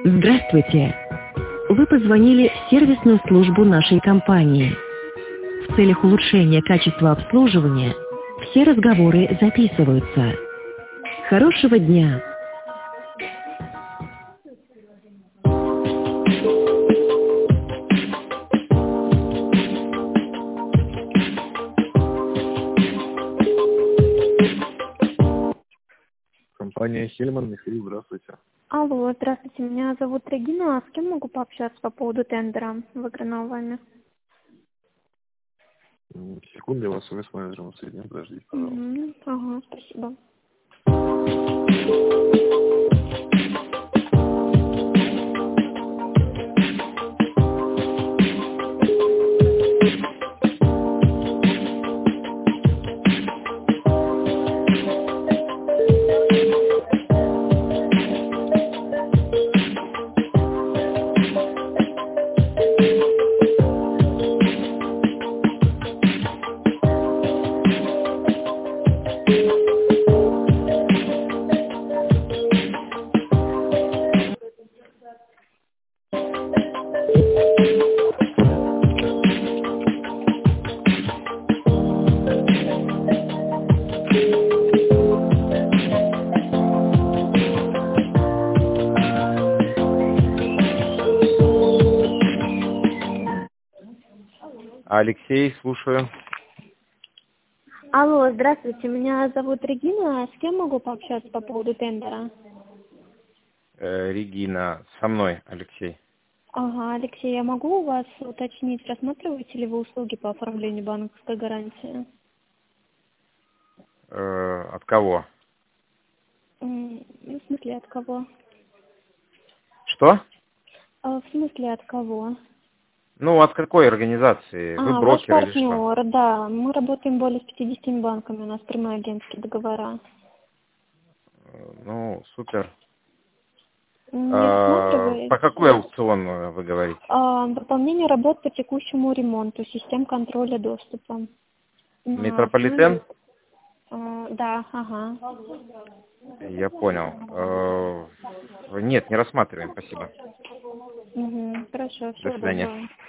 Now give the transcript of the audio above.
Здравствуйте! Вы позвонили в сервисную службу нашей компании. В целях улучшения качества обслуживания все разговоры записываются. Хорошего дня! Компания Хельман, Михаил, здравствуйте. Алло, здравствуйте, меня зовут Регина. С кем могу пообщаться по поводу тендера, выигранного вами? Секунду, я вас с менеджером соединю, подождите, пожалуйста. Ага, спасибо. Алексей, слушаю. Алло, здравствуйте, меня зовут Регина. С кем могу пообщаться по поводу тендера? Регина, со мной, Алексей. Ага, Алексей, я могу у вас уточнить, рассматриваете ли вы услуги по оформлению банковской гарантии? От кого? В смысле, от кого? Что? В смысле, от кого? Ну, от какой организации? Вы Ваш брокер или что? партнер, да. Мы работаем более с 50 банками, у нас прямые агентские договора. Ну, супер. Не рассматриваете? По какой аукцион вы говорите? Выполнение работ по текущему ремонту, систем контроля доступа. Метрополитен? Да, ага. Я понял. Нет, не рассматриваем, спасибо. Хорошо, До всего свидания. доброго.